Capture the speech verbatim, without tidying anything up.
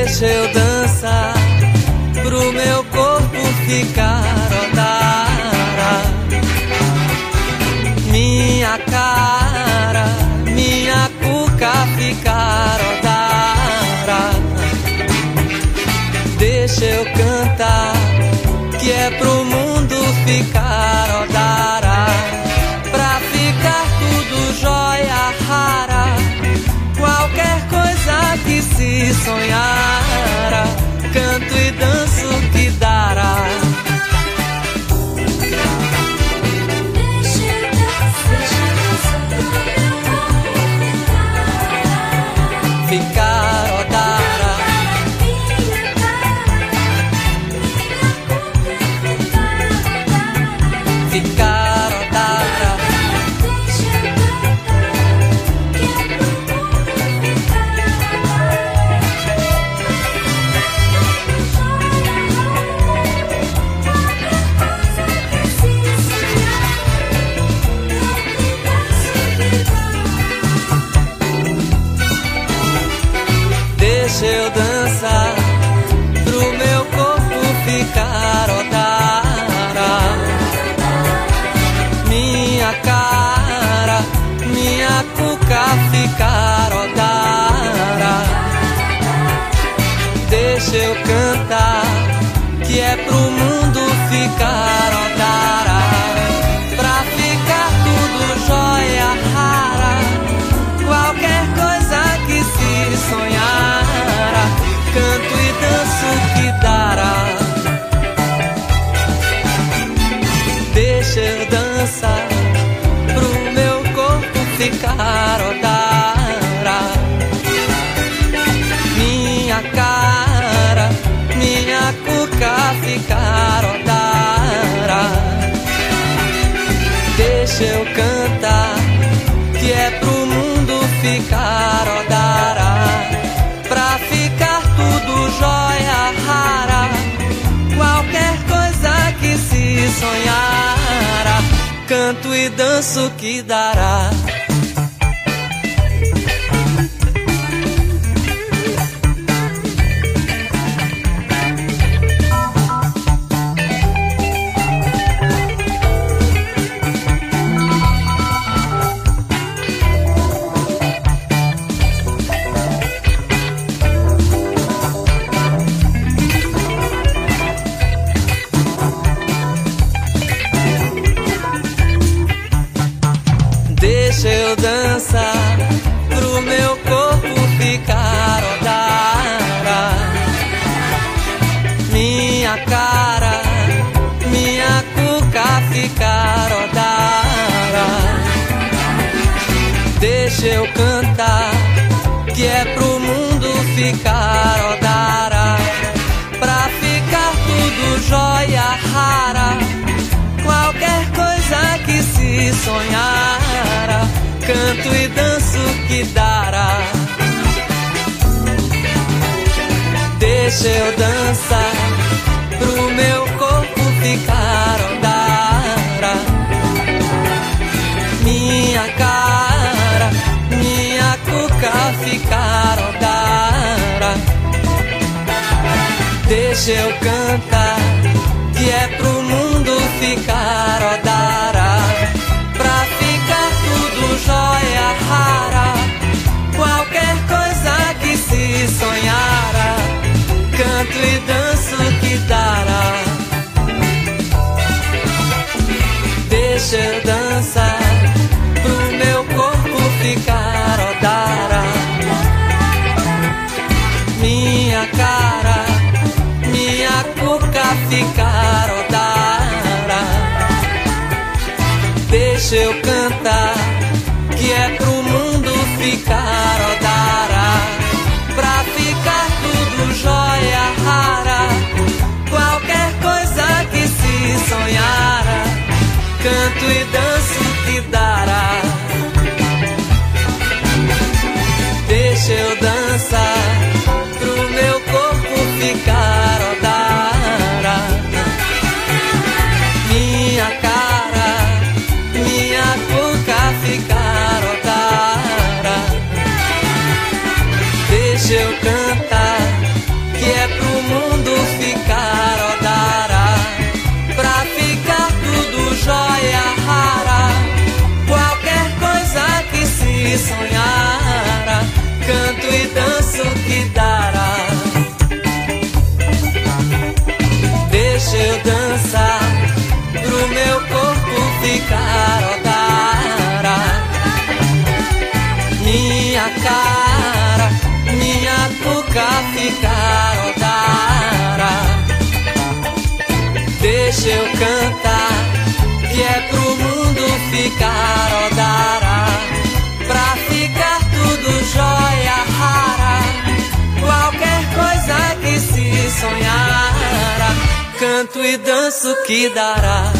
Deixa eu dançar pro meu corpo ficar odara. Minha cara, minha cuca ficar odara. Deixa eu cantar, que é pro mundo ficar odara. Pra ficar tudo jóia rara, qualquer coisa que se sonhara, canto e danço que dará. Ficar odara. Ficar odara. Deixa eu dançar pro meu corpo ficar odara. Minha cara, minha cuca ficar odara. Deixa eu cantar, que é pro mundo ficar odara. Pra ficar tudo jóia rara, qualquer coisa que se sonhara, canto e danço que dará. Deixa eu dançar pro meu corpo ficar odara. Minha cara, minha cuca ficar odara. Deixa eu cantar, que é pro mundo ficar odara. Pra ficar tudo jóia rara, qualquer coisa que se sonhara, canto e danço que dará. Deixa eu dançar pro meu corpo ficar odara. Minha cara, minha cuca ficar odara. Deixa eu cantar, que é pro mundo ficar odara. Pra ficar tudo jóia rara, qualquer coisa que se sonhara, canto e danço que dará. Deixa eu dançar pro meu corpo ficar odara. Minha cara, minha cuca ficar odara. Deixa eu cantar, que é pro mundo ficar odara. Pra ficar tudo jóia rara, qualquer coisa que se sonhara, canto e danço que dará. Deixa eu dançar pro meu corpo ficar odara. Minha cara, minha cuca ficar odara. Deixa eu cantar, que é pro mundo ficar odara. Pra ficar tudo jóia rara, qualquer coisa que se sonhara, canto e danço que dará. Deixa eu dançar pro meu corpo ficar odara. eu cantar, que é pro mundo ficar, ó, dará pra ficar tudo jóia rara, qualquer coisa que se sonhara, canto e danço que dará.